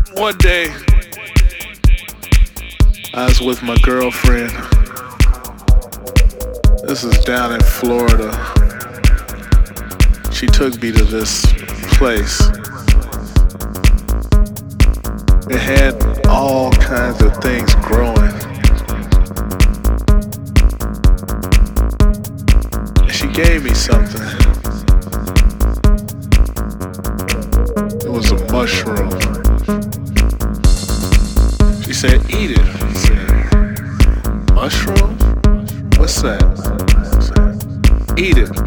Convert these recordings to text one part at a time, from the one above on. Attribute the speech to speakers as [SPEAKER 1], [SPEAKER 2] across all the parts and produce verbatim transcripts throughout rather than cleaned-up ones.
[SPEAKER 1] One day, I was with my girlfriend. This is down in Florida. She took me to this place. It had all kinds of things growing. And she gave me something. It was a mushroom. She said, eat it. I said, mushroom? What's that? I said, eat it.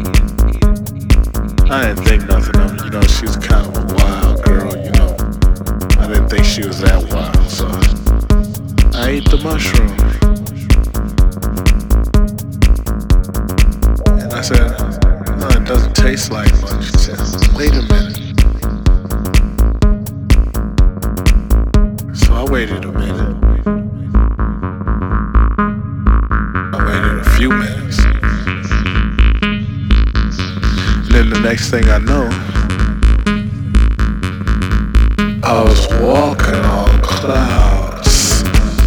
[SPEAKER 1] I didn't think nothing of it. You know, she was kind of a wild girl, you know. I didn't think she was that wild, so I ate the mushroom. And I said, no, it doesn't taste like much. She said, wait a minute. So I waited a minute. I waited a few minutes. And then the next thing I know, I was walking on clouds.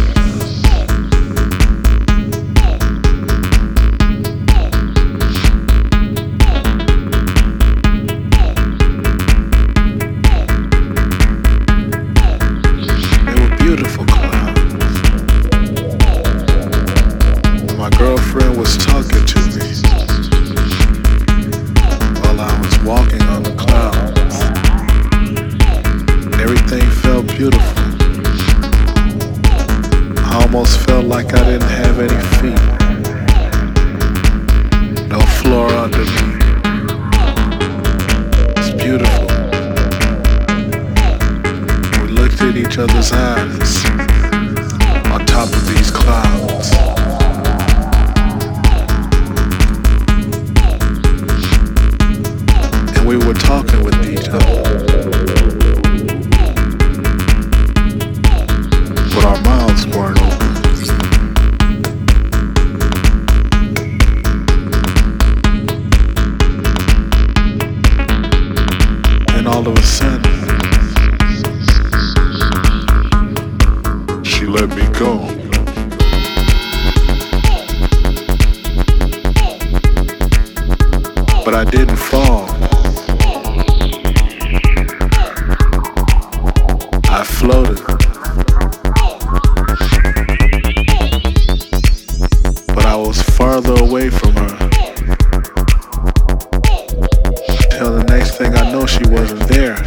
[SPEAKER 1] They were beautiful clouds. My girlfriend was talking to me while I was walking on the clouds. Everything felt beautiful. I almost felt like I didn't have any feet. No floor under me. It's beautiful. We looked at each other's eyes on top of these clouds. And we were talking with each other. Our mouths weren't open. And all of a sudden, she let me go. But I didn't fall. I floated. I was farther away from her. Till the next thing I know, she wasn't there.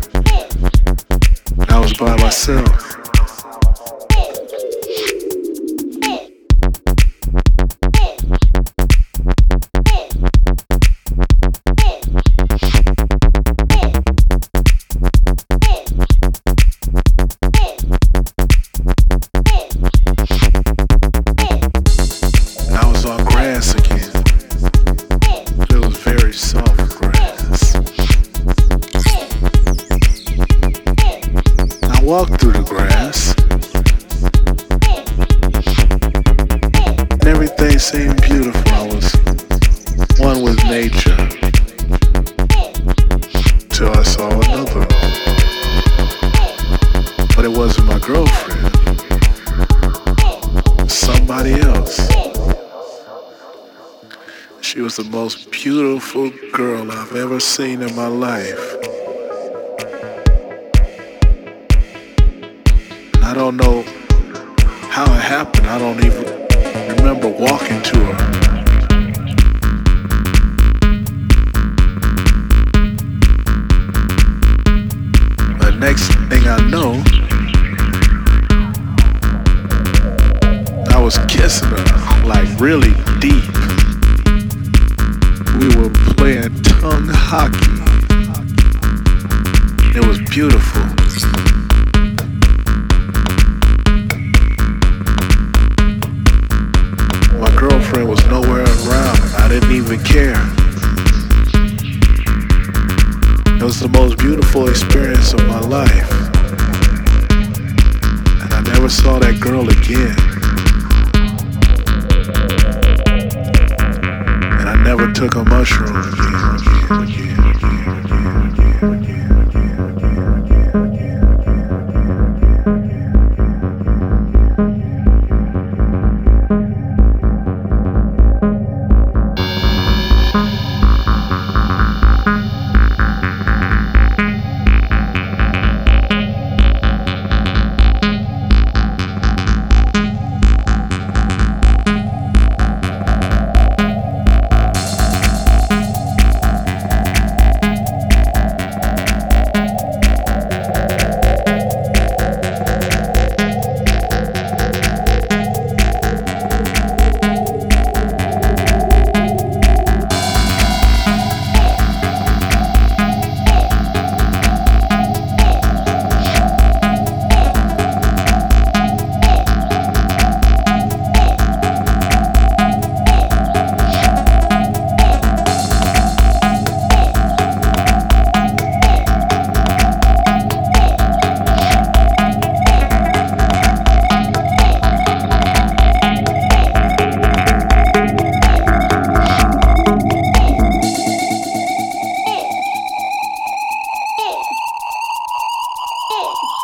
[SPEAKER 1] I was by myself. Walked through the grass, and everything seemed beautiful. I was one with nature, till I saw another. But it wasn't my girlfriend, somebody else. She was the most beautiful girl I've ever seen in my life. I don't know how it happened. I don't even remember walking to her. The next thing I know, I was kissing her, like really deep. We were playing tongue hockey. It was beautiful. Girlfriend was nowhere around. I didn't even care. It was the most beautiful experience of my life. And I never saw that girl again. And I never took a mushroom again, again, again, again, again, again, again, again, again, again.
[SPEAKER 2] fuck.